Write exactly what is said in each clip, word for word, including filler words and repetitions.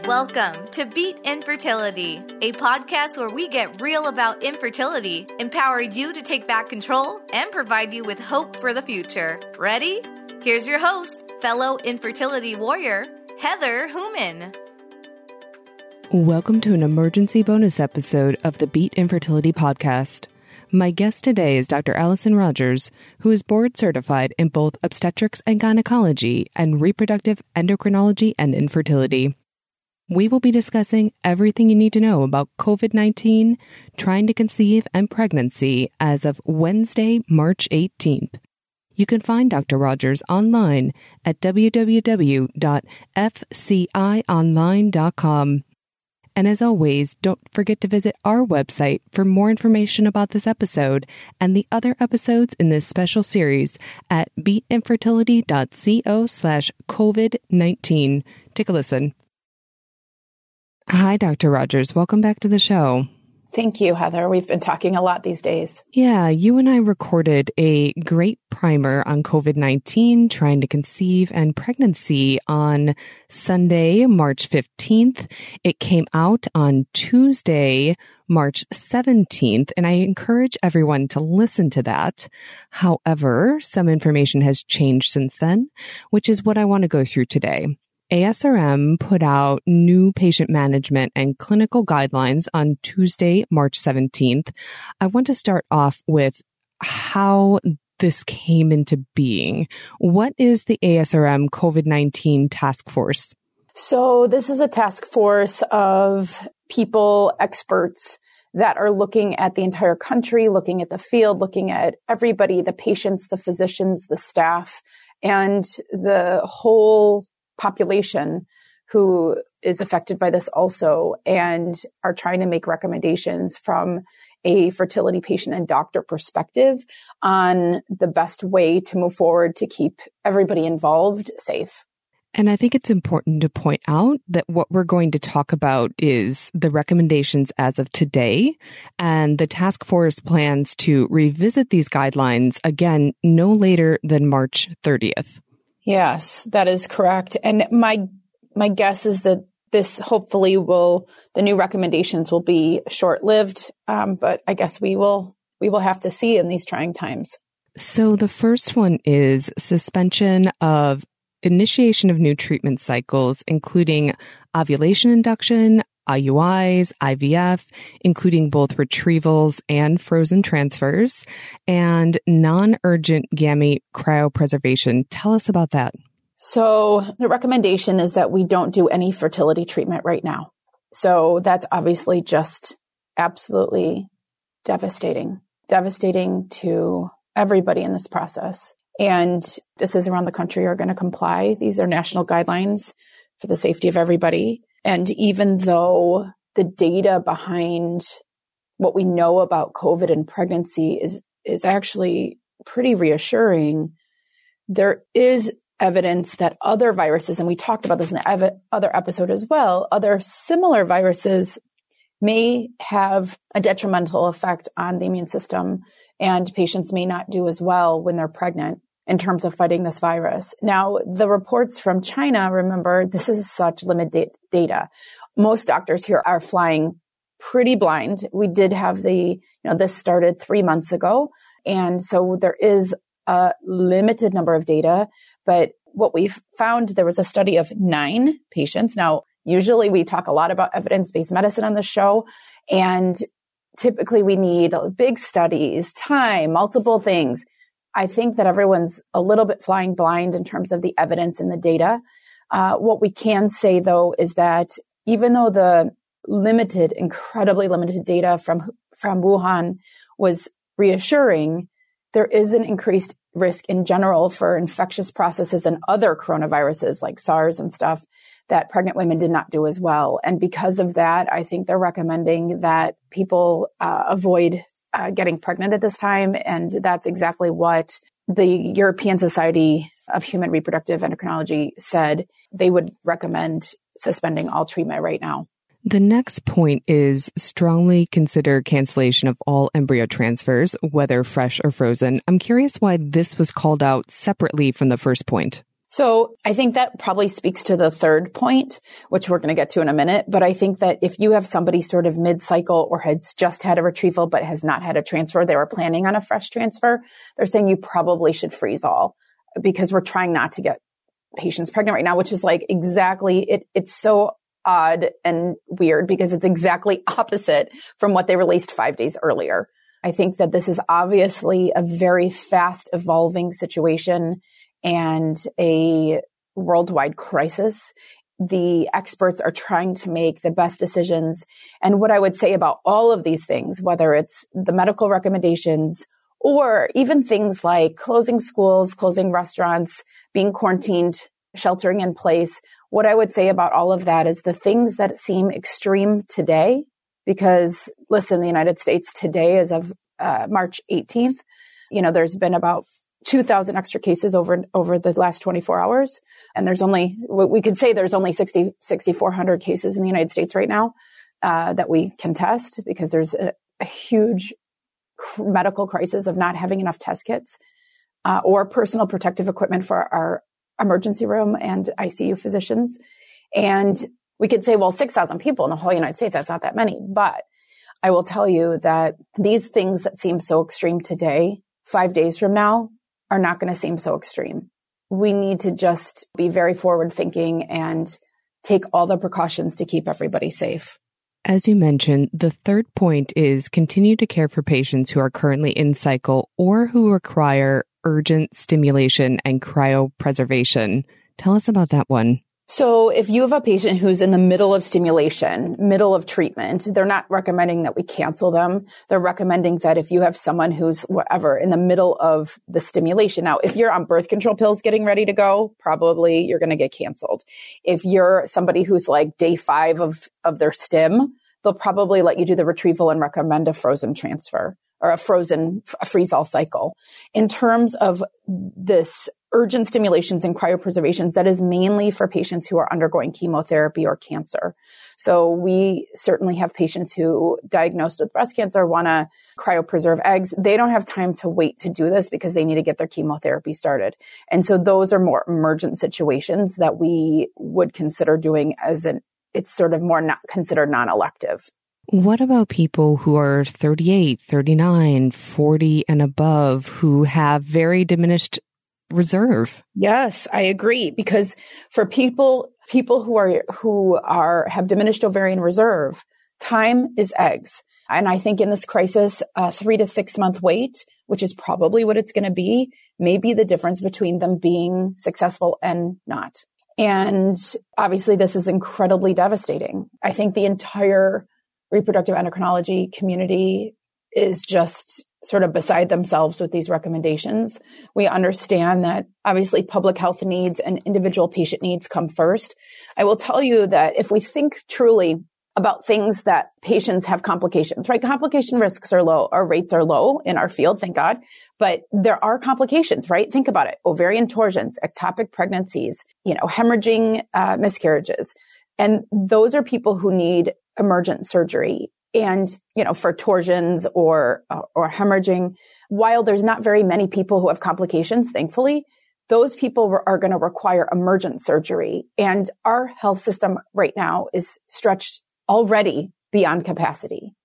Welcome to Beat Infertility, a podcast where we get real about infertility, empower you to take back control, and provide you with hope for the future. Ready? Here's your host, fellow infertility warrior, Heather Hooman. Welcome to an emergency bonus episode of the Beat Infertility podcast. My guest today is Doctor Allison Rogers, who is board certified in both obstetrics and gynecology and reproductive endocrinology and infertility. We will be discussing everything you need to know about covid nineteen, trying to conceive, and pregnancy as of Wednesday, March eighteenth. You can find Doctor Rogers online at w w w dot f c i online dot com. And as always, don't forget to visit our website for more information about this episode and the other episodes in this special series at beatinfertility dot co slash covid nineteen. Take a listen. Hi, Doctor Rogers. Welcome back to the show. Thank you, Heather. We've been talking a lot these days. Yeah, you and I recorded a great primer on covid nineteen, trying to conceive, and pregnancy on Sunday, March fifteenth. It came out on Tuesday, March seventeenth, and I encourage everyone to listen to that. However, some information has changed since then, which is what I want to go through today. A S R M put out new patient management and clinical guidelines on Tuesday, March seventeenth. I want to start off with how this came into being. What is the A S R M covid nineteen task force? So this is a task force of people, experts that are looking at the entire country, looking at the field, looking at everybody, the patients, the physicians, the staff, and the whole population who is affected by this also, and are trying to make recommendations from a fertility patient and doctor perspective on the best way to move forward to keep everybody involved safe. And I think it's important to point out that what we're going to talk about is the recommendations as of today, and the task force plans to revisit these guidelines again no later than March thirtieth. Yes, that is correct. And my my guess is that this hopefully will, the new recommendations will be short-lived, um, but I guess we will we will have to see in these trying times. So the first one is suspension of initiation of new treatment cycles, including ovulation induction, I U Is, I V F, including both retrievals and frozen transfers, and non-urgent gamete cryopreservation. Tell us about that. So the recommendation is that we don't do any fertility treatment right now. So that's obviously just absolutely devastating, devastating to everybody in this process. And this is around the country are going to comply. These are national guidelines for the safety of everybody. And even though the data behind what we know about COVID and pregnancy is, is actually pretty reassuring, there is evidence that other viruses, and we talked about this in the ev- other episode as well, other similar viruses may have a detrimental effect on the immune system, and patients may not do as well when they're pregnant in terms of fighting this virus. Now, the reports from China, remember, this is such limited data. Most doctors here are flying pretty blind. We did have the, you know, this started three months ago. And so there is a limited number of data. But what we've found, there was a study of nine patients. Now, usually we talk a lot about evidence-based medicine on the show. And typically we need big studies, time, multiple things. I think that everyone's a little bit flying blind in terms of the evidence and the data. Uh, what we can say, though, is that even though the limited, incredibly limited data from, from Wuhan was reassuring, there is an increased risk in general for infectious processes and other coronaviruses like SARS and stuff that pregnant women did not do as well. And because of that, I think they're recommending that people uh, avoid Uh, getting pregnant at this time. And that's exactly what the European Society of Human Reproductive Endocrinology said. They would recommend suspending all treatment right now. The next point is strongly consider cancellation of all embryo transfers, whether fresh or frozen. I'm curious why this was called out separately from the first point. So I think that probably speaks to the third point, which we're going to get to in a minute. But I think that if you have somebody sort of mid-cycle or has just had a retrieval but has not had a transfer, they were planning on a fresh transfer, they're saying you probably should freeze all, because we're trying not to get patients pregnant right now, which is like exactly, it. it's so odd and weird because it's exactly opposite from what they released five days earlier. I think that this is obviously a very fast evolving situation and a worldwide crisis. The experts are trying to make the best decisions. And what I would say about all of these things, whether it's the medical recommendations or even things like closing schools, closing restaurants, being quarantined, sheltering in place, what I would say about all of that is the things that seem extreme today, because listen, the United States today, as of uh, March eighteenth, you know, there's been about two thousand extra cases over over the last twenty-four hours. And there's only, we could say there's only sixty, sixty-four hundred cases in the United States right now uh, that we can test, because there's a, a huge medical crisis of not having enough test kits uh, or personal protective equipment for our emergency room and I C U physicians. And we could say, well, six thousand people in the whole United States, that's not that many. But I will tell you that these things that seem so extreme today, five days from now, are not going to seem so extreme. We need to just be very forward thinking and take all the precautions to keep everybody safe. As you mentioned, the third point is continue to care for patients who are currently in cycle or who require urgent stimulation and cryopreservation. Tell us about that one. So if you have a patient who's in the middle of stimulation, middle of treatment, they're not recommending that we cancel them. They're recommending that if you have someone who's whatever in the middle of the stimulation. Now, if you're on birth control pills getting ready to go, probably you're going to get canceled. If you're somebody who's like day five of, of their stim, they'll probably let you do the retrieval and recommend a frozen transfer or a frozen a freeze-all cycle. In terms of this urgent stimulations and cryopreservations, that is mainly for patients who are undergoing chemotherapy or cancer. So we certainly have patients who diagnosed with breast cancer want to cryopreserve eggs. They don't have time to wait to do this because they need to get their chemotherapy started. And so those are more emergent situations that we would consider doing as an, it's sort of more not considered non-elective. What about people who are thirty-eight, thirty-nine, forty and above who have very diminished reserve? Yes, I agree. Because for people, people who are, who are, have diminished ovarian reserve, time is eggs. And I think in this crisis, a three to six month wait, which is probably what it's going to be, may be the difference between them being successful and not. And obviously this is incredibly devastating. I think the entire reproductive endocrinology community is just sort of beside themselves with these recommendations. We understand that obviously public health needs and individual patient needs come first. I will tell you that if we think truly about things that patients have complications, right? Complication risks are low. Our rates are low in our field, thank God. But there are complications, right? Think about it. Ovarian torsions, ectopic pregnancies, you know, hemorrhaging uh, miscarriages. And those are people who need emergent surgery. And, you know, for torsions or, uh, or hemorrhaging, while there's not very many people who have complications, thankfully, those people are going to require emergent surgery. And our health system right now is stretched already beyond capacity.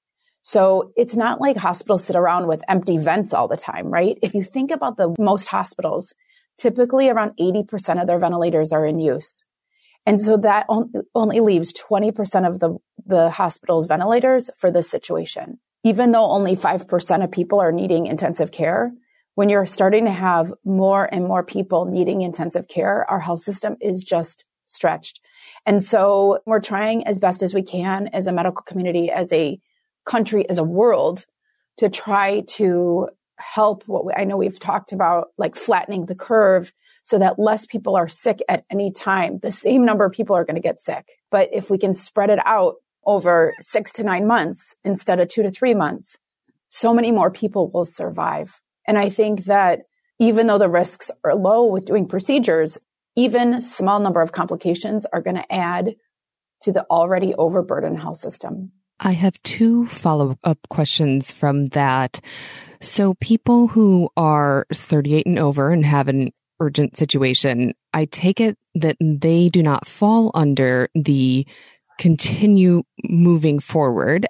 So it's not like hospitals sit around with empty vents all the time, right? If you think about the most hospitals, typically around eighty percent of their ventilators are in use. And so that only leaves twenty percent of the, the hospital's ventilators for this situation. Even though only five percent of people are needing intensive care, when you're starting to have more and more people needing intensive care, our health system is just stretched. And so we're trying as best as we can as a medical community, as a country, as a world, to try to help what we, I know we've talked about, like flattening the curve so that less people are sick at any time. The same number of people are going to get sick. But if we can spread it out over six to nine months instead of two to three months, so many more people will survive. And I think that even though the risks are low with doing procedures, even a small number of complications are going to add to the already overburdened health system. I have two follow-up questions from that. So people who are thirty-eight and over and have an urgent situation, I take it that they do not fall under the continue moving forward.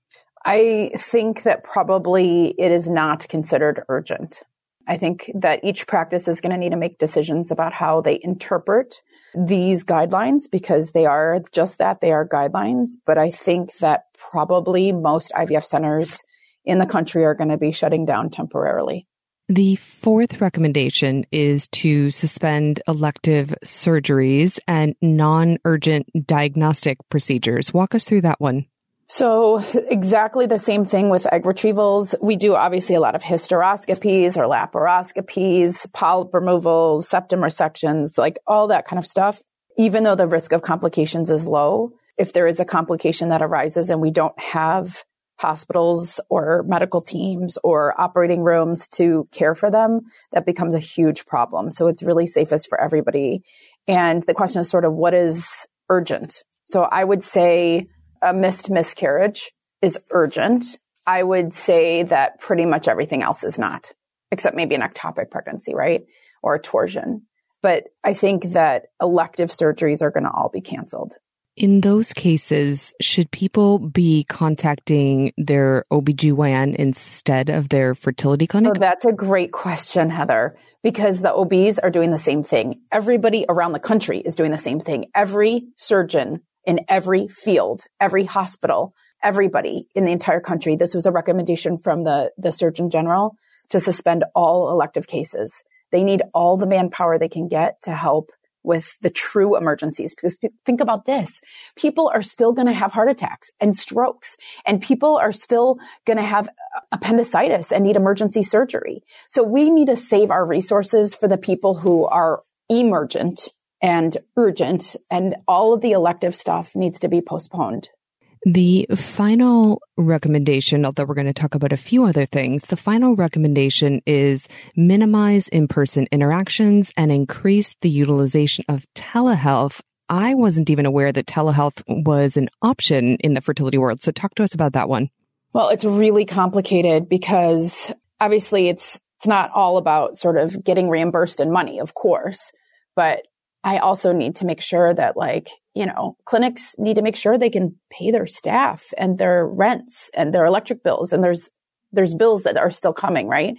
I think that probably it is not considered urgent. I think that each practice is going to need to make decisions about how they interpret these guidelines because they are just that, they are guidelines. But I think that probably most I V F centers in the country are going to be shutting down temporarily. The fourth recommendation is to suspend elective surgeries and non-urgent diagnostic procedures. Walk us through that one. So exactly the same thing with egg retrievals. We do obviously a lot of hysteroscopies or laparoscopies, polyp removals, septum resections, like all that kind of stuff. Even though the risk of complications is low, if there is a complication that arises and we don't have hospitals or medical teams or operating rooms to care for them, that becomes a huge problem. So it's really safest for everybody. And the question is sort of what is urgent? So I would say a missed miscarriage is urgent. I would say that pretty much everything else is not, except maybe an ectopic pregnancy, right? Or a torsion. But I think that elective surgeries are going to all be canceled. In those cases, should people be contacting their O B G Y N instead of their fertility clinic? So that's a great question, Heather, because the O Bs are doing the same thing. Everybody around the country is doing the same thing. Every surgeon in every field, every hospital, everybody in the entire country. This was a recommendation from the, the Surgeon General to suspend all elective cases. They need all the manpower they can get to help with the true emergencies. Because think about this. People are still going to have heart attacks and strokes, and people are still going to have appendicitis and need emergency surgery. So we need to save our resources for the people who are emergent and urgent, and all of the elective stuff needs to be postponed. The final recommendation, although we're going to talk about a few other things, the final recommendation is minimize in-person interactions and increase the utilization of telehealth. I wasn't even aware that telehealth was an option in the fertility world. So talk to us about that one. Well, it's really complicated because obviously it's it's not all about sort of getting reimbursed in money, of course, but I also need to make sure that, like, you know, clinics need to make sure they can pay their staff and their rents and their electric bills. And there's, there's bills that are still coming, right?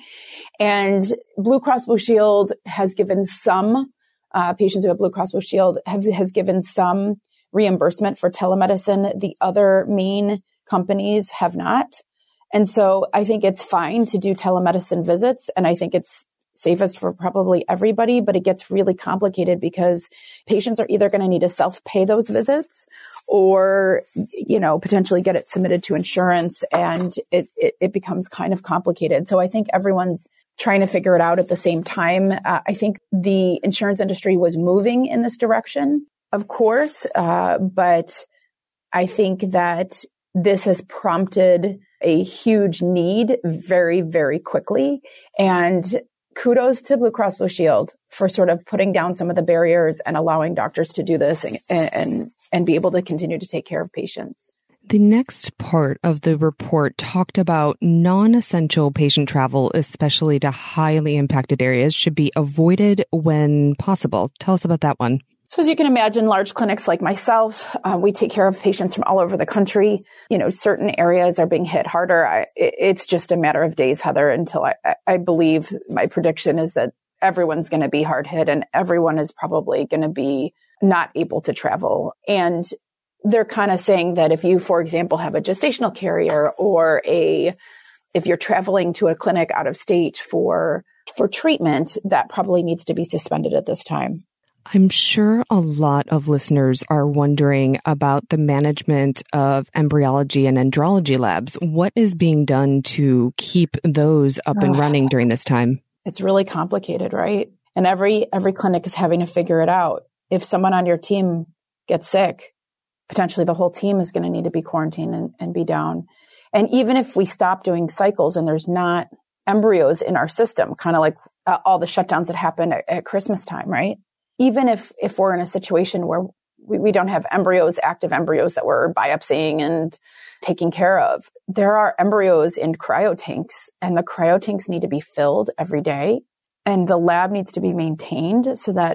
And Blue Cross Blue Shield has given some, uh, patients who have Blue Cross Blue Shield have, has given some reimbursement for telemedicine. The other main companies have not. And so I think it's fine to do telemedicine visits. And I think it's safest for probably everybody, but it gets really complicated because patients are either going to need to self-pay those visits or, you know, potentially get it submitted to insurance, and it, it, it becomes kind of complicated. So I think everyone's trying to figure it out at the same time. Uh, I think the insurance industry was moving in this direction, of course, uh, but I think that this has prompted a huge need very, very quickly. And kudos to Blue Cross Blue Shield for sort of putting down some of the barriers and allowing doctors to do this and, and, and be able to continue to take care of patients. The next part of the report talked about non-essential patient travel, especially to highly impacted areas, should be avoided when possible. Tell us about that one. So as you can imagine, large clinics like myself, uh, we take care of patients from all over the country. You know, certain areas are being hit harder. I, it, it's just a matter of days, Heather, until I, I believe my prediction is that everyone's going to be hard hit and everyone is probably going to be not able to travel. And they're kind of saying that if you, for example, have a gestational carrier or a, if you're traveling to a clinic out of state for, for treatment, that probably needs to be suspended at this time. I'm sure a lot of listeners are wondering about the management of embryology and andrology labs. What is being done to keep those up and running during this time? It's really complicated, right? And every every clinic is having to figure it out. If someone on your team gets sick, potentially the whole team is going to need to be quarantined and, and be down. And even if we stop doing cycles and there's not embryos in our system, kind of like uh, all the shutdowns that happened at, at Christmas time, right? Even if, if we're in a situation where we, we don't have embryos, active embryos that we're biopsying and taking care of, there are embryos in cryotanks, and the cryotanks need to be filled every day. And the lab needs to be maintained so that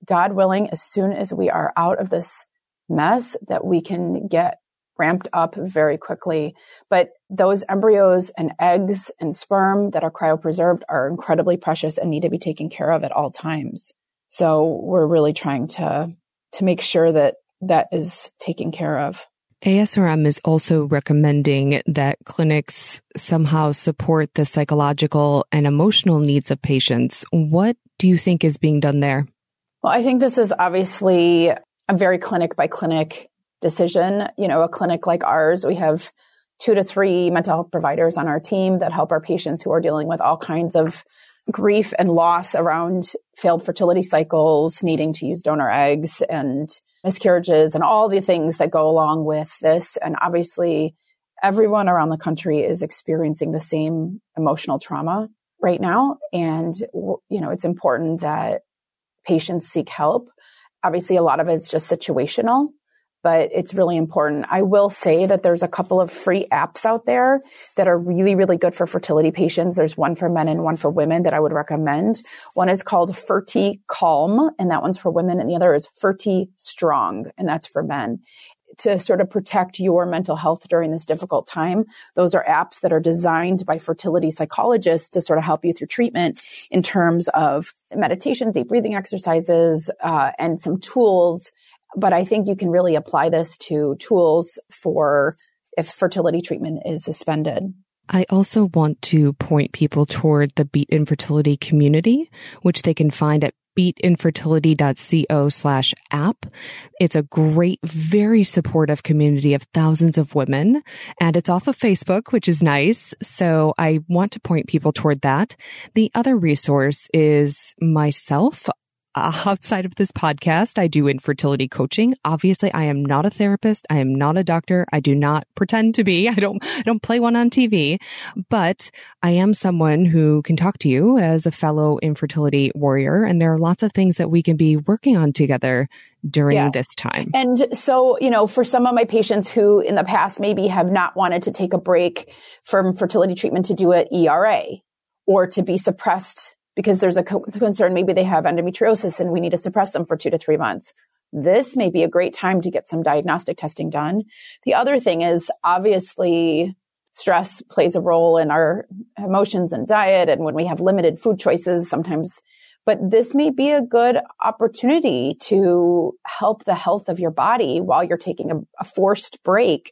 God willing, as soon as we are out of this mess, that we can get ramped up very quickly. But those embryos and eggs and sperm that are cryopreserved are incredibly precious and need to be taken care of at all times. So we're really trying to, to make sure that that is taken care of. A S R M is also recommending that clinics somehow support the psychological and emotional needs of patients. What do you think is being done there? Well, I think this is obviously a very clinic by clinic decision. You know, a clinic like ours, we have two to three mental health providers on our team that help our patients who are dealing with all kinds of grief and loss around failed fertility cycles, needing to use donor eggs and miscarriages and all the things that go along with this. And obviously, everyone around the country is experiencing the same emotional trauma right now. And, you know, it's important that patients seek help. Obviously, a lot of it's just situational, but it's really important. I will say that there's a couple of free apps out there that are really, really good for fertility patients. There's one for men and one for women that I would recommend. One is called Ferti Calm, and that one's for women. And the other is Ferti Strong, and that's for men. To sort of protect your mental health during this difficult time, those are apps that are designed by fertility psychologists to sort of help you through treatment in terms of meditation, deep breathing exercises, uh, and some tools. But I think you can really apply this to tools for if fertility treatment is suspended. I also want to point people toward the Beat Infertility community, which they can find at beatinfertility.co slash app. It's a great, very supportive community of thousands of women, and it's off of Facebook, which is nice. So I want to point people toward that. The other resource is myself. Uh, outside of this podcast, I do infertility coaching. Obviously, I am not a therapist. I am not a doctor. I do not pretend to be. I don't, I don't play one on T V, but I am someone who can talk to you as a fellow infertility warrior. And there are lots of things that we can be working on together during yeah. this time. And so, you know, for some of my patients who in the past maybe have not wanted to take a break from fertility treatment to do an E R A or to be suppressed because there's a co- concern, maybe they have endometriosis and we need to suppress them for two to three months. This may be a great time to get some diagnostic testing done. The other thing is obviously stress plays a role in our emotions and diet. And when we have limited food choices, sometimes, but this may be a good opportunity to help the health of your body while you're taking a, a forced break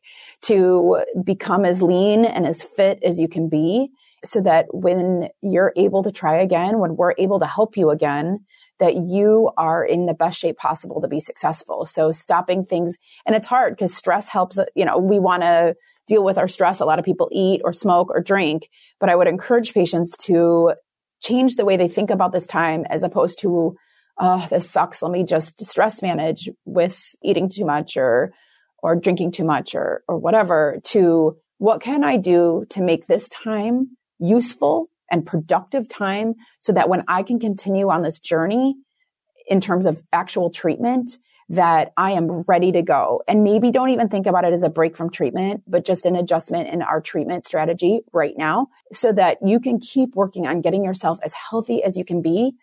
to become as lean and as fit as you can be, so that when you're able to try again, when we're able to help you again, that you are in the best shape possible to be successful. So stopping things, and it's hard because stress helps, you know, we want to deal with our stress. A lot of people eat or smoke or drink, but I would encourage patients to change the way they think about this time as opposed to, oh, this sucks. Let me just stress manage with eating too much or, or drinking too much or, or whatever, to what can I do to make this time useful and productive time so that when I can continue on this journey in terms of actual treatment, that I am ready to go. And maybe don't even think about it as a break from treatment, but just an adjustment in our treatment strategy right now so that you can keep working on getting yourself as healthy as you can be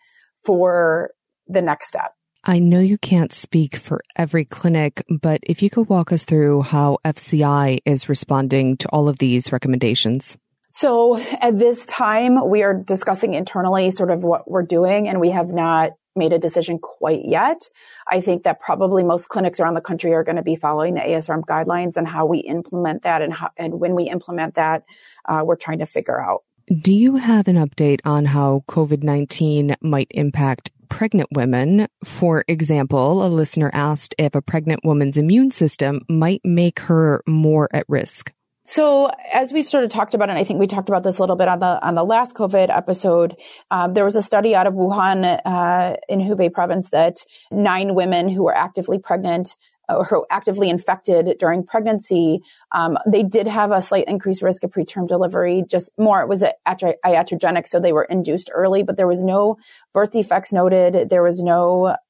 for the next step. I know you can't speak for every clinic, but if you could walk us through how F C I is responding to all of these recommendations. So at this time, we are discussing internally sort of what we're doing, and we have not made a decision quite yet. I think that probably most clinics around the country are going to be following the A S R M guidelines, and how we implement that and how, and when we implement that, uh, we're trying to figure out. Do you have an update on how COVID nineteen might impact pregnant women? For example, a listener asked if a pregnant woman's immune system might make her more at risk. So as we've sort of talked about, and I think we talked about this a little bit on the on the last COVID episode, um, there was a study out of Wuhan uh, in Hubei province that nine women who were actively pregnant or who were actively infected during pregnancy, um, they did have a slight increased risk of preterm delivery, just more, it was iatrogenic, so they were induced early, but there was no birth defects noted. There was no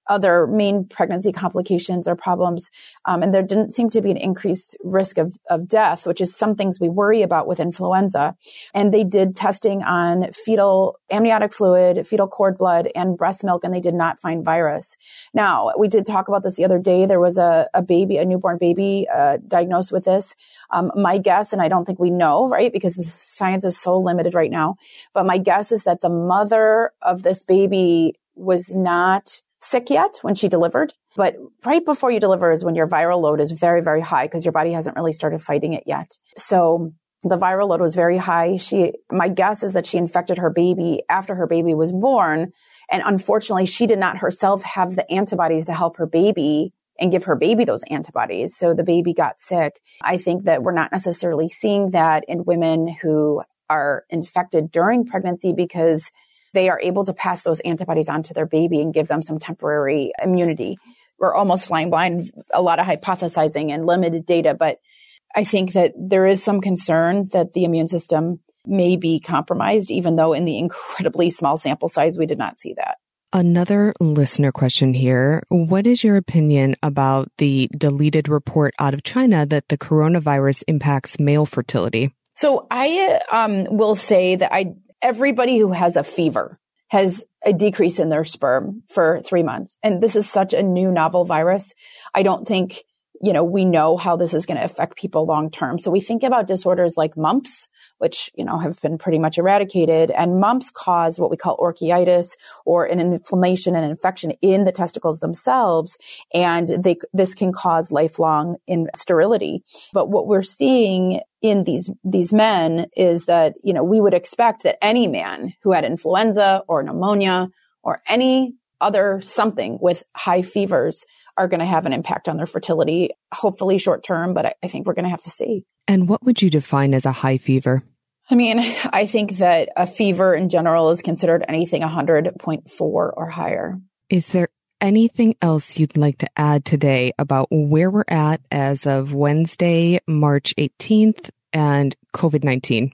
other main pregnancy complications or problems. Um, and there didn't seem to be an increased risk of, of death, which is some things we worry about with influenza. And they did testing on fetal amniotic fluid, fetal cord blood, and breast milk, and they did not find virus. Now, we did talk about this the other day. There was a, a baby, a newborn baby uh, diagnosed with this. Um, my guess, and I don't think we know, right, because the science is so limited right now, but my guess is that the mother of this baby was not sick yet when she delivered. But right before you deliver is when your viral load is very, very high because your body hasn't really started fighting it yet. So the viral load was very high. She, my guess is that she infected her baby after her baby was born. And unfortunately, she did not herself have the antibodies to help her baby and give her baby those antibodies. So the baby got sick. I think that we're not necessarily seeing that in women who are infected during pregnancy because they are able to pass those antibodies on to their baby and give them some temporary immunity. We're almost flying blind, a lot of hypothesizing and limited data, but I think that there is some concern that the immune system may be compromised, even though in the incredibly small sample size, we did not see that. Another listener question here. What is your opinion about the deleted report out of China that the coronavirus impacts male fertility? So I um, will say that I everybody who has a fever has a decrease in their sperm for three months. And this is such a new novel virus. I don't think, you know, we know how this is going to affect people long term. So we think about disorders like mumps, which, you know, have been pretty much eradicated. And mumps cause what we call orchitis, or an inflammation and infection in the testicles themselves. And they, this can cause lifelong sterility. But what we're seeing in these, these men is that, you know, we would expect that any man who had influenza or pneumonia or any other something with high fevers are going to have an impact on their fertility, hopefully short term, but I, I think we're going to have to see. And what would you define as a high fever? I mean, I think that a fever in general is considered anything one hundred point four or higher. Is there anything else you'd like to add today about where we're at as of Wednesday, March eighteenth and COVID nineteen?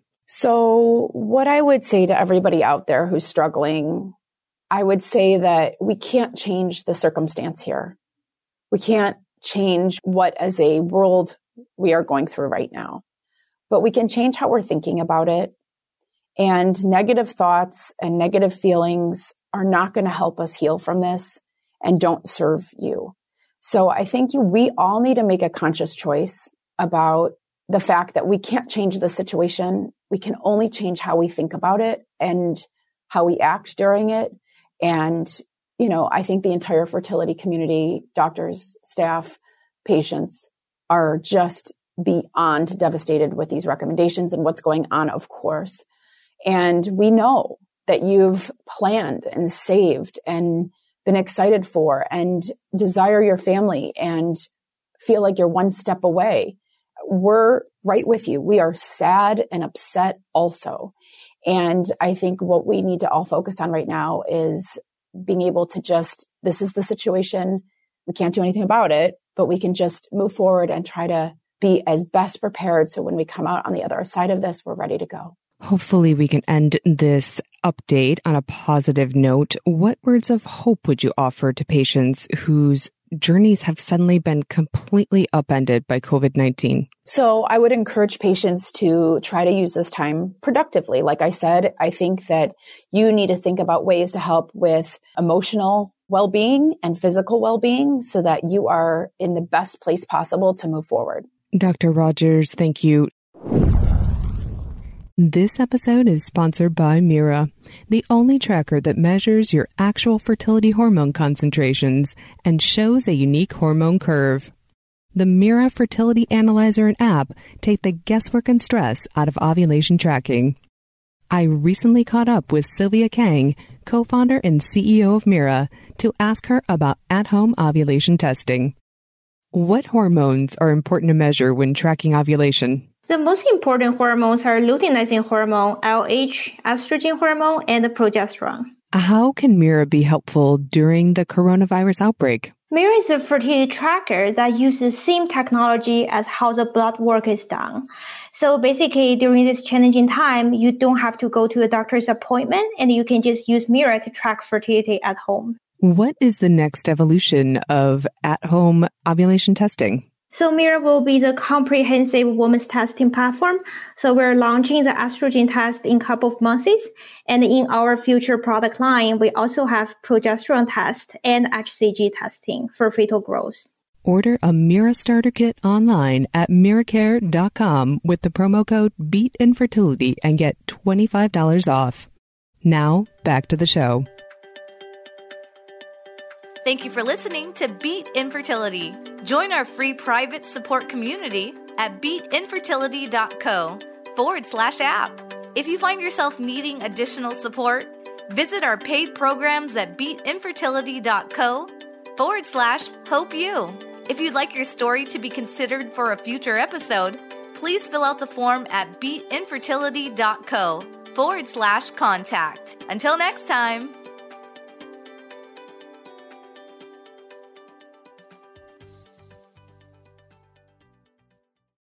So what I would say to everybody out there who's struggling, I would say that we can't change the circumstance here. We can't change what as a world we are going through right now, but we can change how we're thinking about it. And negative thoughts and negative feelings are not going to help us heal from this and don't serve you. So I think you, we all need to make a conscious choice about the fact that we can't change the situation. We can only change how we think about it and how we act during it. And, you know, I think the entire fertility community, doctors, staff, patients are just beyond devastated with these recommendations and what's going on, of course. And we know that you've planned and saved and been excited for and desire your family and feel like you're one step away. We're right with you. We are sad and upset also. And I think what we need to all focus on right now is being able to just, this is the situation. We can't do anything about it, but we can just move forward and try to be as best prepared. So when we come out on the other side of this, we're ready to go. Hopefully we can end this update on a positive note. What words of hope would you offer to patients whose journeys have suddenly been completely upended by COVID nineteen? So I would encourage patients to try to use this time productively. Like I said, I think that you need to think about ways to help with emotional well-being and physical well-being so that you are in the best place possible to move forward. Doctor Rogers, thank you. This episode is sponsored by Mira, the only tracker that measures your actual fertility hormone concentrations and shows a unique hormone curve. The Mira Fertility Analyzer and app take the guesswork and stress out of ovulation tracking. I recently caught up with Sylvia Kang, co-founder and C E O of Mira, to ask her about at-home ovulation testing. What hormones are important to measure when tracking ovulation? The most important hormones are luteinizing hormone, L H, estrogen hormone, and progesterone. How can Mira be helpful during the coronavirus outbreak? Mira is a fertility tracker that uses the same technology as how the blood work is done. So basically, during this challenging time, you don't have to go to a doctor's appointment, and you can just use Mira to track fertility at home. What is the next evolution of at-home ovulation testing? So Mira will be the comprehensive women's testing platform. So we're launching the estrogen test in a couple of months. And in our future product line, we also have progesterone test and H C G testing for fetal growth. Order a Mira starter kit online at miracare dot com with the promo code BEATINFERTILITY and get twenty-five dollars off. Now, back to the show. Thank you for listening to Beat Infertility. Join our free private support community at beatinfertility.co forward slash app. If you find yourself needing additional support, visit our paid programs at beatinfertility.co forward slash hope you. If you'd like your story to be considered for a future episode, please fill out the form at beatinfertility.co forward slash contact. Until next time.